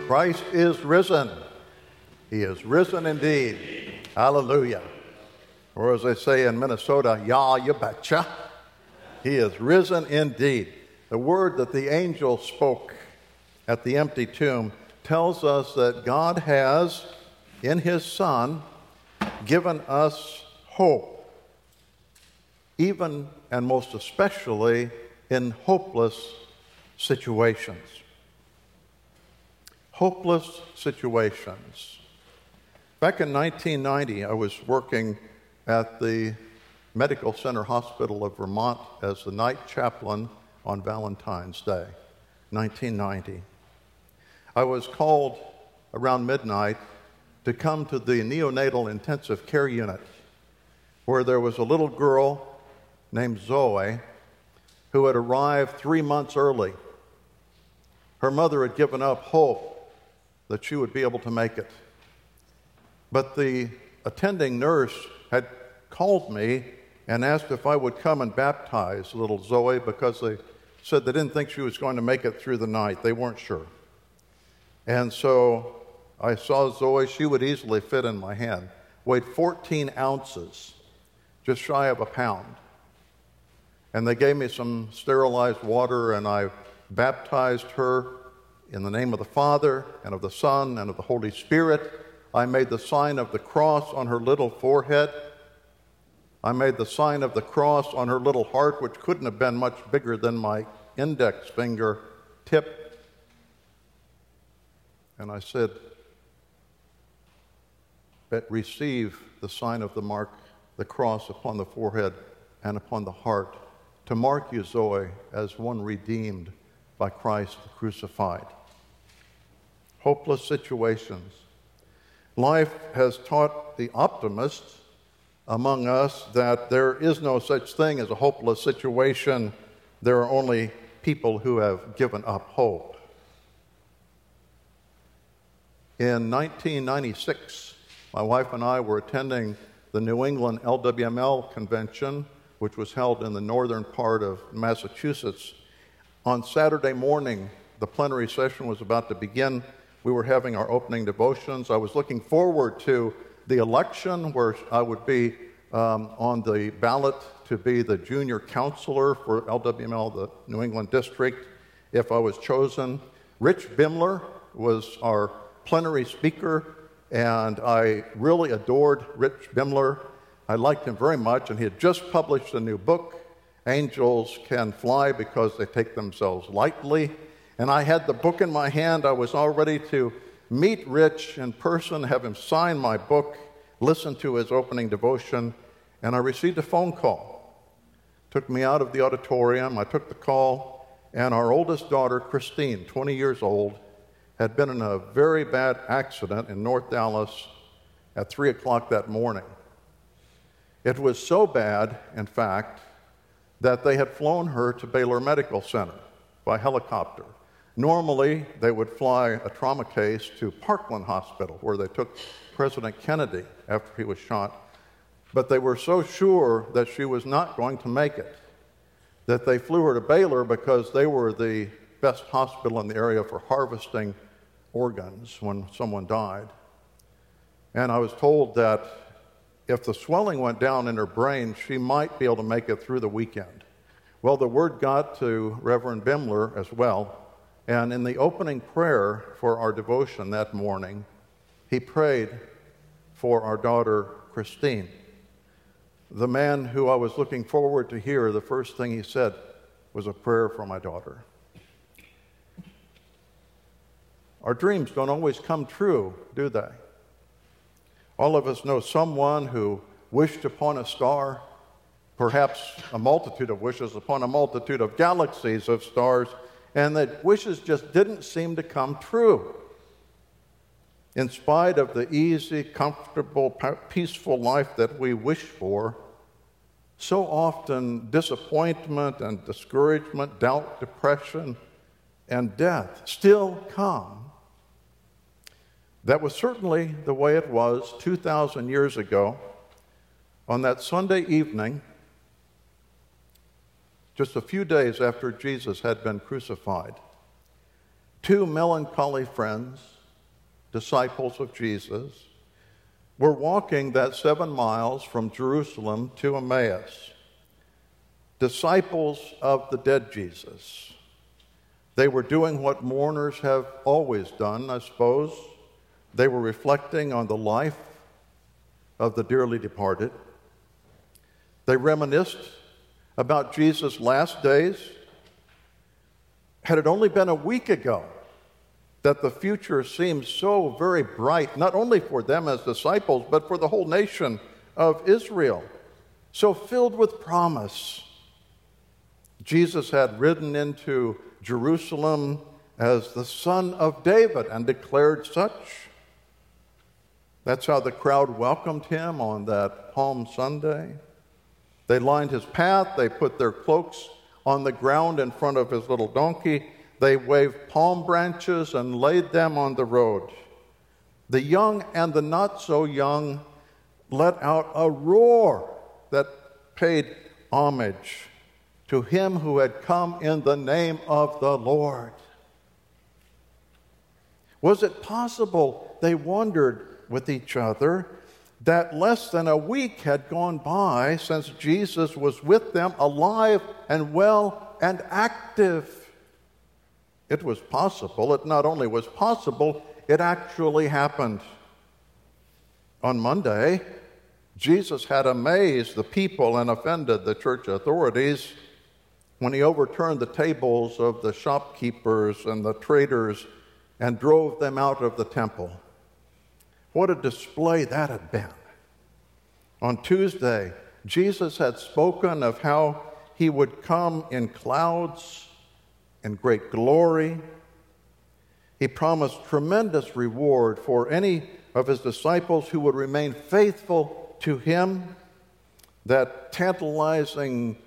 Christ is risen. He is risen indeed. Hallelujah. Or as they say in Minnesota, yah, you betcha. He is risen indeed. The word that the angel spoke at the empty tomb tells us that God has, in his Son, given us hope, even and most especially in hopeless situations. Hopeless situations. Back in 1990, I was working at the Medical Center Hospital of Vermont as the night chaplain on Valentine's Day, 1990. I was called around midnight to come to the neonatal intensive care unit where there was a little girl named Zoe who had arrived 3 months early. Her mother had given up hope that she would be able to make it. But the attending nurse had called me and asked if I would come and baptize little Zoe because they said they didn't think she was going to make it through the night. They weren't sure. And so I saw Zoe. She would easily fit in my hand. Weighed 14 ounces, just shy of a pound. And they gave me some sterilized water, and I baptized her in the name of the Father, and of the Son, and of the Holy Spirit. I made the sign of the cross on her little forehead. I made the sign of the cross on her little heart, which couldn't have been much bigger than my index finger tip. And I said, receive the sign of the mark, the cross upon the forehead and upon the heart, to mark you, Zoe, as one redeemed by Christ crucified. Hopeless situations. Life has taught the optimists among us that there is no such thing as a hopeless situation. There are only people who have given up hope. In 1996, my wife and I were attending the New England LWML convention, which was held in the northern part of Massachusetts. On Saturday morning, the plenary session was about to begin. We were having our opening devotions. I was looking forward to the election where I would be on the ballot to be the junior counselor for LWML, the New England district, if I was chosen. Rich Bimler was our plenary speaker, and I really adored Rich Bimler. I liked him very much, and he had just published a new book, Angels Can Fly Because They Take Themselves Lightly. And I had the book in my hand. I was all ready to meet Rich in person, have him sign my book, listen to his opening devotion, and I received a phone call. Took me out of the auditorium. I took the call, and our oldest daughter, Christine, 20 years old, had been in a very bad accident in North Dallas at 3 o'clock that morning. It was so bad, in fact, that they had flown her to Baylor Medical Center by helicopter. Normally, they would fly a trauma case to Parkland Hospital, where they took President Kennedy after he was shot. But they were so sure that she was not going to make it that they flew her to Baylor because they were the best hospital in the area for harvesting organs when someone died. And I was told that if the swelling went down in her brain, she might be able to make it through the weekend. Well, the word got to Reverend Bimler as well, and in the opening prayer for our devotion that morning, he prayed for our daughter, Christine. The man who I was looking forward to hear, the first thing he said was a prayer for my daughter. Our dreams don't always come true, do they? All of us know someone who wished upon a star, perhaps a multitude of wishes upon a multitude of galaxies of stars, and that wishes just didn't seem to come true. In spite of the easy, comfortable, peaceful life that we wish for, so often disappointment and discouragement, doubt, depression, and death still come. That was certainly the way it was 2,000 years ago. On that Sunday evening, just a few days after Jesus had been crucified, two melancholy friends disciples of Jesus, were walking that 7 miles from Jerusalem to Emmaus. Disciples of the dead Jesus. They were doing what mourners have always done, I suppose. They were reflecting on the life of the dearly departed. They reminisced about Jesus' last days. Had it only been a week ago that the future seemed so very bright, not only for them as disciples, but for the whole nation of Israel, so filled with promise. Jesus had ridden into Jerusalem as the Son of David and declared such. That's how the crowd welcomed him on that Palm Sunday. They lined his path, they put their cloaks on the ground in front of his little donkey. They waved palm branches and laid them on the road. The young and the not so young let out a roar that paid homage to him who had come in the name of the Lord. Was it possible, they wondered with each other, that less than a week had gone by since Jesus was with them, alive and well and active? It was possible. It not only was possible, it actually happened. On Monday, Jesus had amazed the people and offended the church authorities when he overturned the tables of the shopkeepers and the traders and drove them out of the temple. What a display that had been. On Tuesday, Jesus had spoken of how he would come in clouds and great glory. He promised tremendous reward for any of his disciples who would remain faithful to him. That tantalizing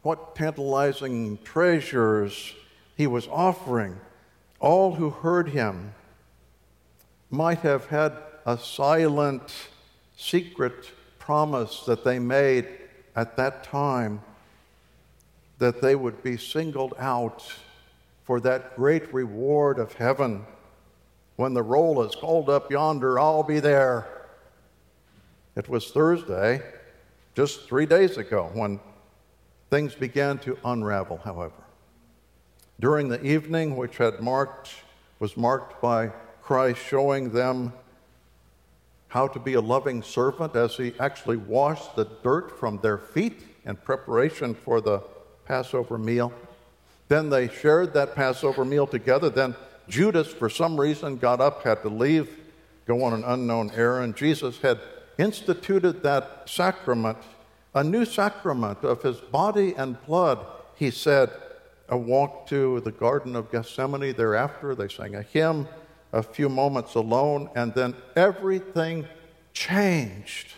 treasures he was offering. All who heard him might have had a silent, secret promise that they made at that time, that they would be singled out for that great reward of heaven. When the roll is called up yonder, I'll be there. It was Thursday, just 3 days ago, when things began to unravel, however. During the evening, which was marked by Christ showing them how to be a loving servant as he actually washed the dirt from their feet in preparation for the Passover meal. Then they shared that Passover meal together. Then Judas, for some reason, got up, had to leave, go on an unknown errand. Jesus had instituted that sacrament, a new sacrament of his body and blood. He said, a walk to the Garden of Gethsemane. Thereafter, they sang a hymn, a few moments alone, and then everything changed.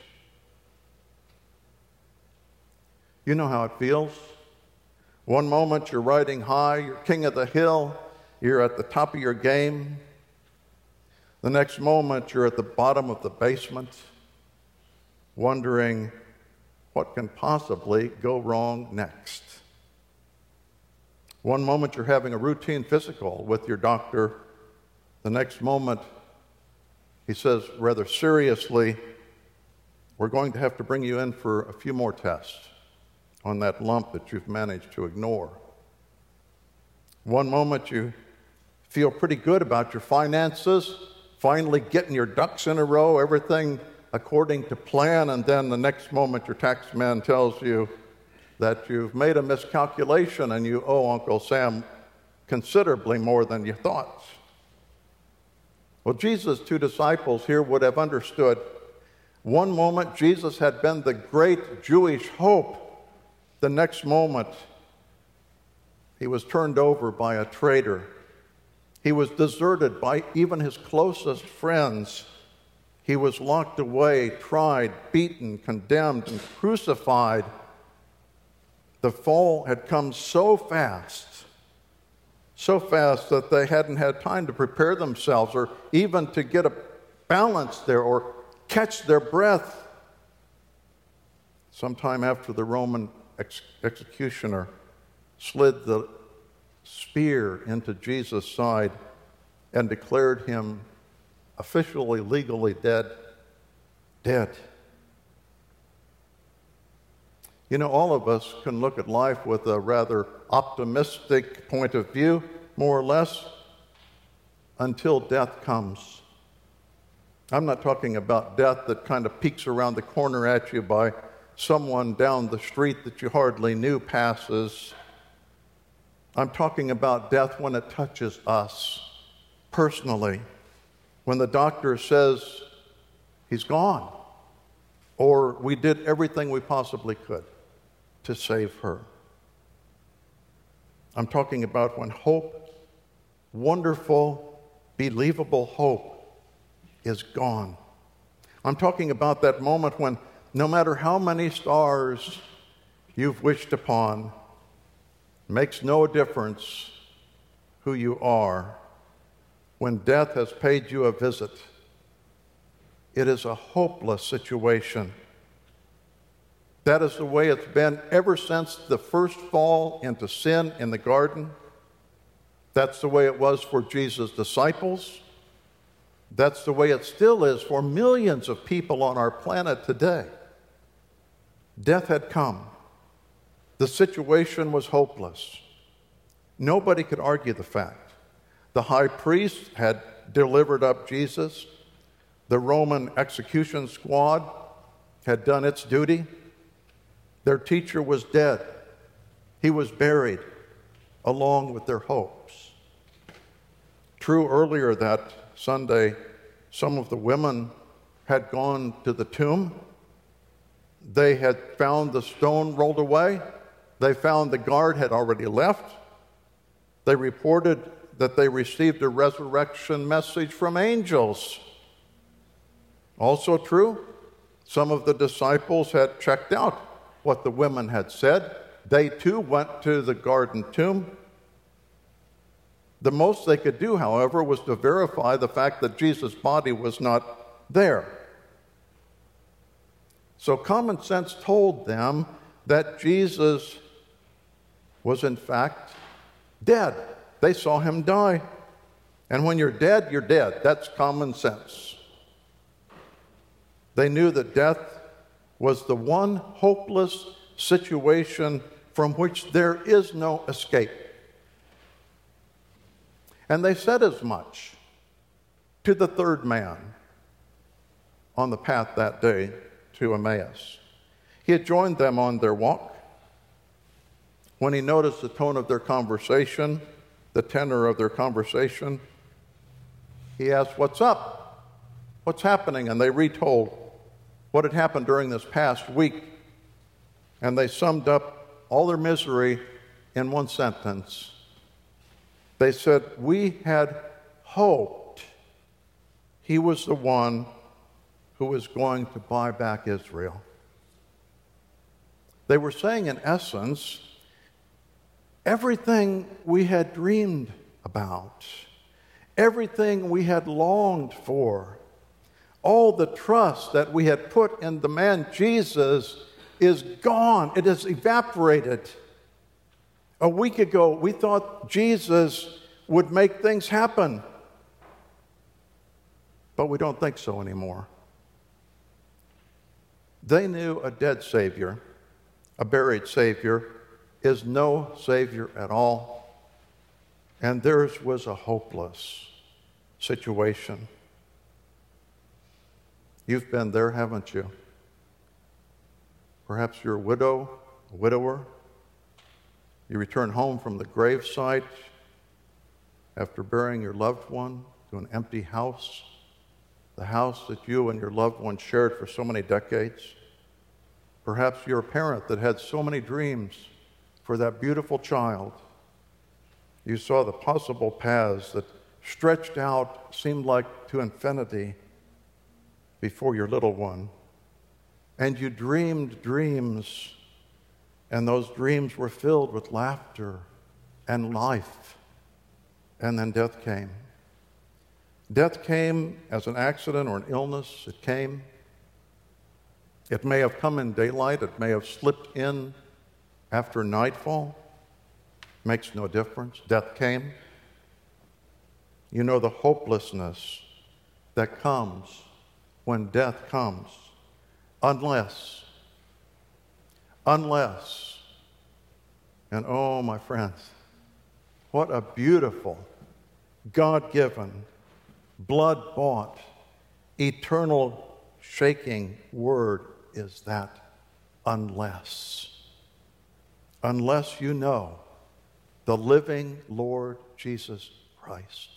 You know how it feels. One moment you're riding high, you're king of the hill, you're at the top of your game. The next moment you're at the bottom of the basement, wondering what can possibly go wrong next. One moment you're having a routine physical with your doctor. The next moment, he says rather seriously, we're going to have to bring you in for a few more tests on that lump that you've managed to ignore. One moment you feel pretty good about your finances, finally getting your ducks in a row, everything according to plan, and then the next moment your tax man tells you that you've made a miscalculation and you owe Uncle Sam considerably more than you thought. Well, Jesus' two disciples here would have understood. One moment, Jesus had been the great Jewish hope. The next moment, he was turned over by a traitor. He was deserted by even his closest friends. He was locked away, tried, beaten, condemned, and crucified. The fall had come so fast that they hadn't had time to prepare themselves or even to get a balance there or catch their breath. Sometime after the Roman executioner slid the spear into Jesus' side and declared him officially, legally dead. Dead. You know, all of us can look at life with a rather optimistic point of view, more or less, until death comes. I'm not talking about death that kind of peeks around the corner at you by someone down the street that you hardly knew passes. I'm talking about death when it touches us personally, when the doctor says he's gone, or we did everything we possibly could to save her. I'm talking about when hope, wonderful, believable hope, is gone. I'm talking about that moment when no matter how many stars you've wished upon, makes no difference who you are. When death has paid you a visit, it is a hopeless situation. That is the way it's been ever since the first fall into sin in the garden. That's the way it was for Jesus' disciples. That's the way it still is for millions of people on our planet today. Death had come. The situation was hopeless. Nobody could argue the fact. The high priest had delivered up Jesus. The Roman execution squad had done its duty. Their teacher was dead. He was buried along with their hopes. True, earlier that Sunday, some of the women had gone to the tomb. They had found the stone rolled away. They found the guard had already left. They reported that they received a resurrection message from angels. Also true, some of the disciples had checked out what the women had said. They too went to the garden tomb. The most they could do, however, was to verify the fact that Jesus' body was not there. So common sense told them that Jesus was in fact dead. They saw him die. And when you're dead, you're dead. That's common sense. They knew that death was the one hopeless situation from which there is no escape. And they said as much to the third man on the path that day to Emmaus. He had joined them on their walk. When he noticed the tone of their conversation, the tenor of their conversation, he asked, "What's up? What's happening?" And they retold what had happened during this past week. And they summed up all their misery in one sentence. They said, "We had hoped he was the one who was going to buy back Israel." They were saying, in essence, everything we had dreamed about, everything we had longed for, all the trust that we had put in the man Jesus is gone. It has evaporated. A week ago, we thought Jesus would make things happen. But we don't think so anymore. They knew a dead Savior, a buried Savior, is no Savior at all. And theirs was a hopeless situation. You've been there, haven't you? Perhaps you're a widow, a widower. You return home from the gravesite after burying your loved one to an empty house, the house that you and your loved one shared for so many decades. Perhaps you're a parent that had so many dreams for that beautiful child. You saw the possible paths that stretched out, seemed like to infinity before your little one. And you dreamed dreams, and those dreams were filled with laughter and life. And then death came. Death came as an accident or an illness. It came. It may have come in daylight. It may have slipped in after nightfall. Makes no difference. Death came. You know the hopelessness that comes when death comes. Unless, and oh, my friends, what a beautiful, God-given, blood-bought, eternal, shaking word is that, unless. Unless you know the living Lord Jesus Christ.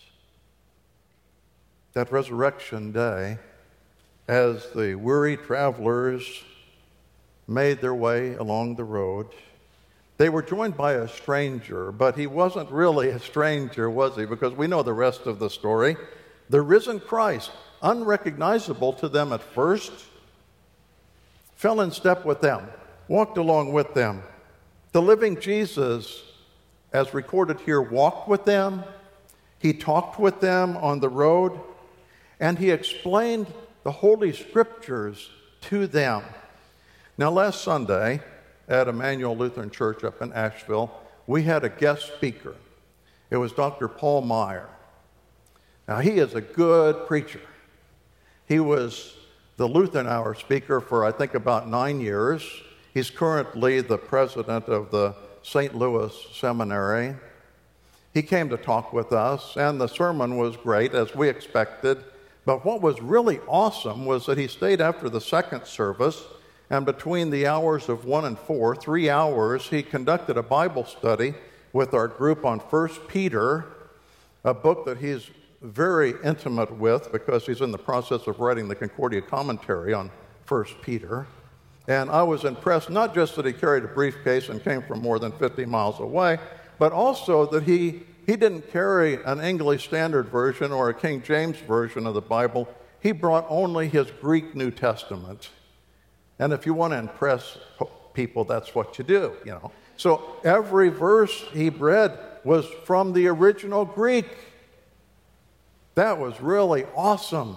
That resurrection day, as the weary travelers made their way along the road, they were joined by a stranger, but he wasn't really a stranger, was he? Because we know the rest of the story. The risen Christ, unrecognizable to them at first, fell in step with them, walked along with them. The living Jesus, as recorded here, walked with them. He talked with them on the road, and he explained the Holy Scriptures to them. Now, last Sunday at Emmanuel Lutheran Church up in Asheville, we had a guest speaker. It was Dr. Paul Meyer. Now, he is a good preacher. He was the Lutheran Hour speaker for, I think, about 9 years. He's currently the president of the St. Louis Seminary. He came to talk with us, and the sermon was great, as we expected. But what was really awesome was that he stayed after the second service, and between the hours of 1 and 4, 3 hours, he conducted a Bible study with our group on 1 Peter, a book that he's very intimate with because he's in the process of writing the Concordia commentary on 1 Peter. And I was impressed, not just that he carried a briefcase and came from more than 50 miles away, but also that he didn't carry an English Standard Version or a King James Version of the Bible. He brought only his Greek New Testament. And if you want to impress people, that's what you do, you know. So every verse he read was from the original Greek. That was really awesome.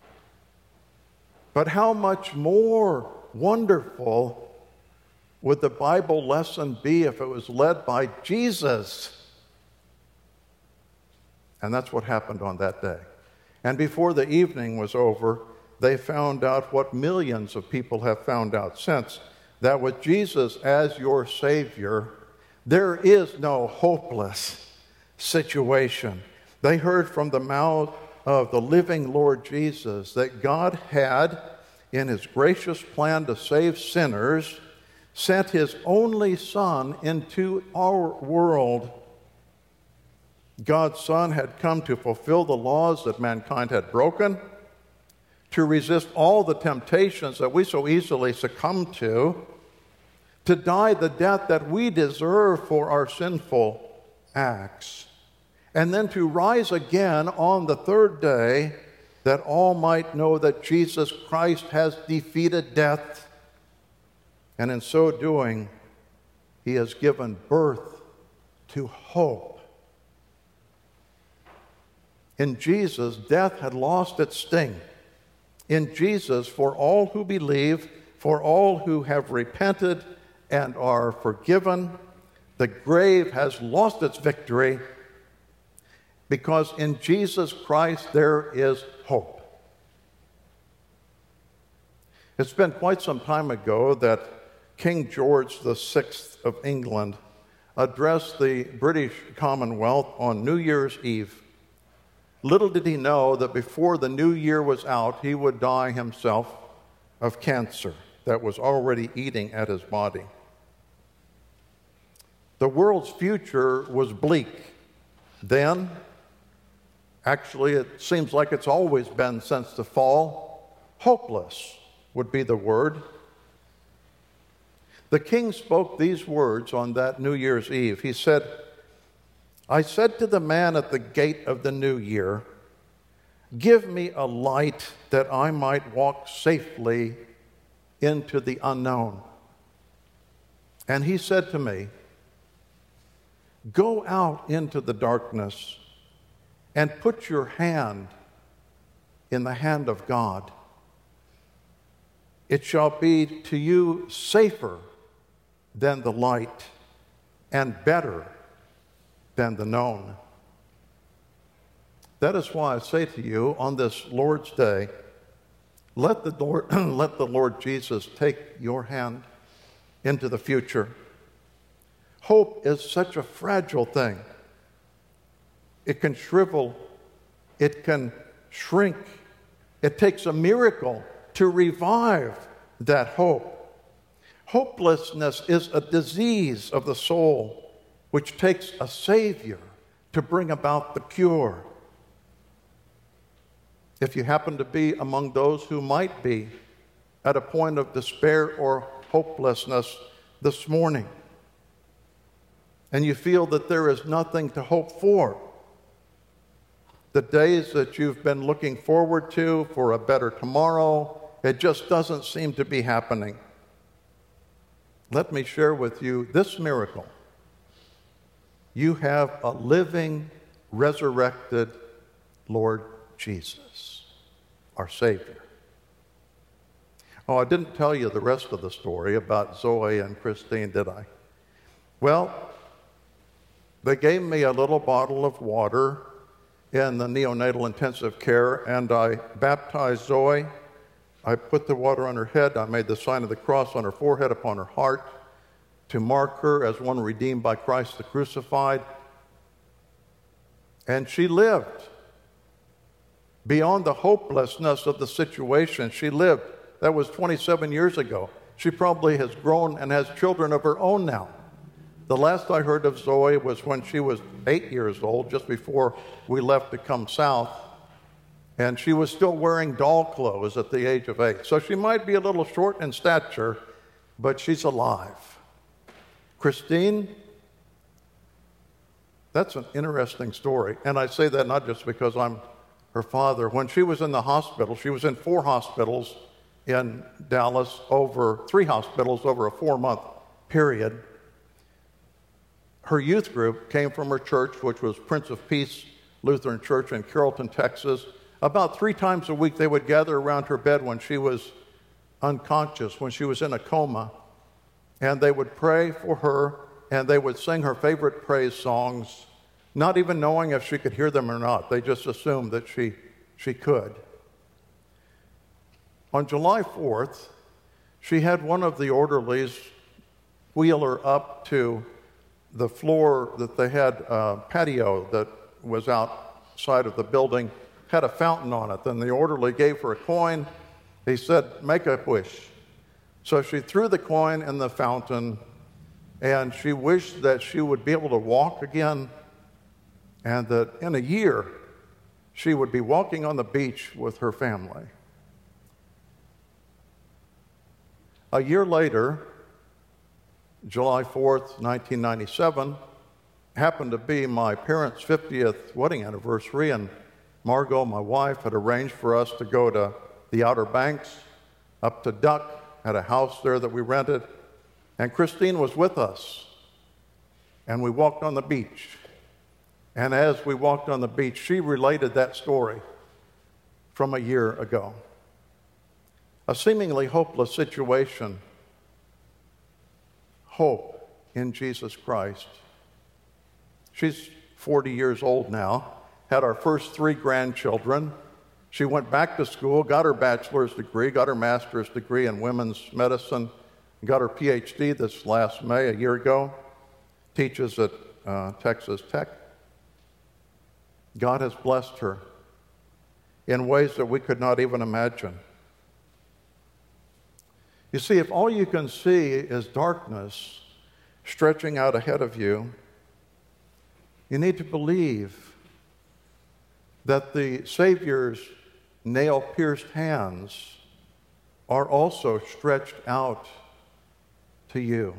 But how much more wonderful would the Bible lesson be if it was led by Jesus? And that's what happened on that day. And before the evening was over, they found out what millions of people have found out since, that with Jesus as your Savior, there is no hopeless situation. They heard from the mouth of the living Lord Jesus that God had, in his gracious plan to save sinners, sent his only Son into our world. God's Son had come to fulfill the laws that mankind had broken, to resist all the temptations that we so easily succumb to die the death that we deserve for our sinful acts, and then to rise again on the third day, that all might know that Jesus Christ has defeated death, and in so doing, he has given birth to hope. In Jesus, death had lost its sting. In Jesus, for all who believe, for all who have repented and are forgiven, the grave has lost its victory, because in Jesus Christ there is hope. It's been quite some time ago that King George VI of England addressed the British Commonwealth on New Year's Eve. Little did he know that before the new year was out, he would die himself of cancer that was already eating at his body. The world's future was bleak then. Actually, it seems like it's always been since the fall. Hopeless would be the word. The king spoke these words on that New Year's Eve. He said, "I said to the man at the gate of the new year, 'Give me a light that I might walk safely into the unknown.' And he said to me, 'Go out into the darkness and put your hand in the hand of God. It shall be to you safer than the light and better than the known.'" That is why I say to you on this Lord's Day, let the Lord Jesus take your hand into the future. Hope is such a fragile thing. It can shrivel, it can shrink. It takes a miracle to revive that hope. Hopelessness is a disease of the soul, which takes a Savior to bring about the cure. If you happen to be among those who might be at a point of despair or hopelessness this morning, and you feel that there is nothing to hope for, the days that you've been looking forward to for a better tomorrow, it just doesn't seem to be happening. Let me share with you this miracle. You have a living, resurrected Lord Jesus, our Savior. Oh, I didn't tell you the rest of the story about Zoe and Christine, did I? Well, they gave me a little bottle of water in the neonatal intensive care, and I baptized Zoe. I put the water on her head. I made the sign of the cross on her forehead, upon her heart, to mark her as one redeemed by Christ the crucified. And she lived. Beyond the hopelessness of the situation, she lived. That was 27 years ago. She probably has grown and has children of her own now. The last I heard of Zoe was when she was 8 years old, just before we left to come south. And she was still wearing doll clothes at the age of 8. So she might be a little short in stature, but she's alive. Christine, that's an interesting story. And I say that not just because I'm her father. When she was in the hospital, she was in 4 hospitals in Dallas, 3 hospitals over a 4-month period. Her youth group came from her church, which was Prince of Peace Lutheran Church in Carrollton, Texas. About 3 times a week, they would gather around her bed when she was unconscious, when she was in a coma, and they would pray for her, and they would sing her favorite praise songs, not even knowing if she could hear them or not. They just assumed that she could. On July 4th, she had one of the orderlies wheel her up to the floor that they had a patio that was outside of the building, had a fountain on it. Then the orderly gave her a coin. He said, "Make a wish." So she threw the coin in the fountain, and she wished that she would be able to walk again, and that in a year she would be walking on the beach with her family. A year later, July 4th, 1997, happened to be my parents' 50th wedding anniversary, and Margot, my wife, had arranged for us to go to the Outer Banks, up to Duck, had a house there that we rented, and Christine was with us, and we walked on the beach. And as we walked on the beach, she related that story from a year ago. A seemingly hopeless situation. Hope in Jesus Christ. She's 40 years old now, had our first 3 grandchildren. She went back to school, got her bachelor's degree, got her master's degree in women's medicine, got her PhD this last May, a year ago, teaches at Texas Tech. God has blessed her in ways that we could not even imagine. You see, if all you can see is darkness stretching out ahead of you, you need to believe that the Savior's nail-pierced hands are also stretched out to you.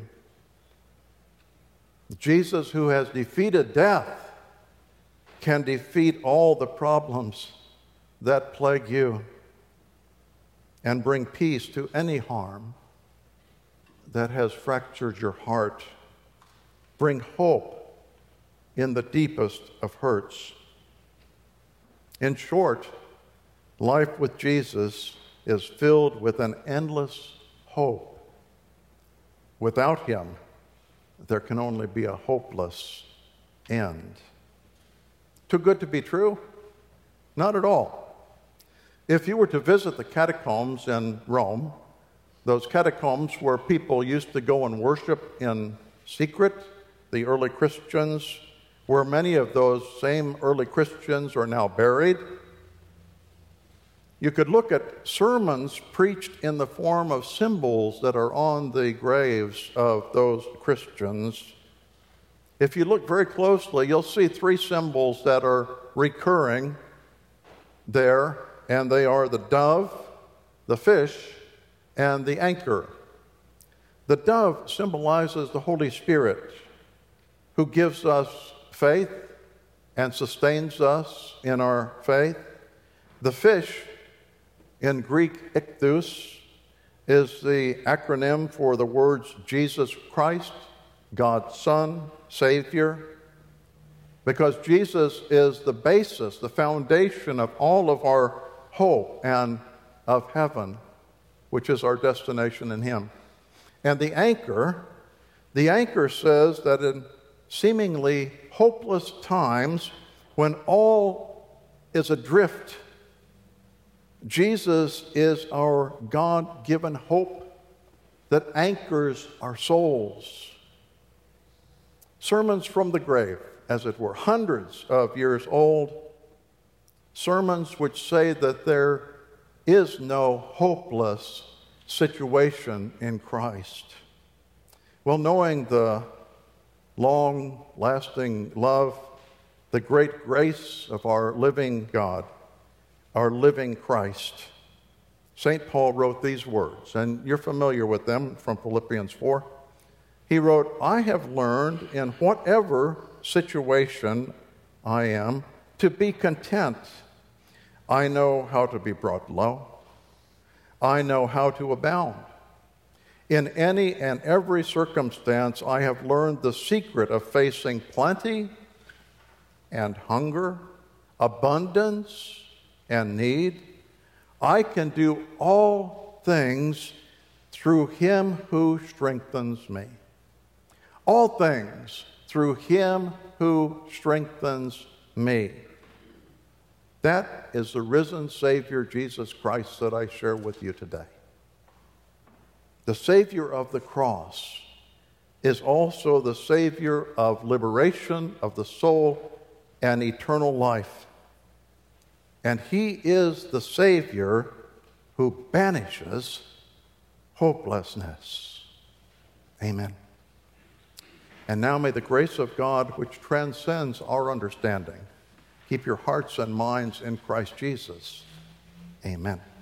Jesus, who has defeated death, can defeat all the problems that plague you and bring peace to any harm that has fractured your heart. Bring hope in the deepest of hurts. In short, life with Jesus is filled with an endless hope. Without him, there can only be a hopeless end. Too good to be true? Not at all. If you were to visit the catacombs in Rome, those catacombs where people used to go and worship in secret, the early Christians, where many of those same early Christians are now buried, you could look at sermons preached in the form of symbols that are on the graves of those Christians. If you look very closely, you'll see three symbols that are recurring there, and they are the dove, the fish, and the anchor. The dove symbolizes the Holy Spirit, who gives us faith and sustains us in our faith. The fish, in Greek, ichthus, is the acronym for the words Jesus Christ, God's Son, Savior, because Jesus is the basis, the foundation of all of our hope and of heaven, which is our destination in Him. And the anchor says that in seemingly hopeless times, when all is adrift, Jesus is our God-given hope that anchors our souls. Sermons from the grave, as it were, hundreds of years old, sermons which say that there is no hopeless situation in Christ. Well, knowing the long-lasting love, the great grace of our living God, our living Christ, St. Paul wrote these words, and you're familiar with them from Philippians 4. He wrote, "I have learned in whatever situation I am to be content. I know how to be brought low. I know how to abound. In any and every circumstance, I have learned the secret of facing plenty and hunger, abundance and need. I can do all things through Him who strengthens me." All things through Him who strengthens me. That is the risen Savior, Jesus Christ, that I share with you today. The Savior of the cross is also the Savior of liberation of the soul and eternal life. And He is the Savior who banishes hopelessness. Amen. And now may the grace of God, which transcends our understanding, keep your hearts and minds in Christ Jesus. Amen.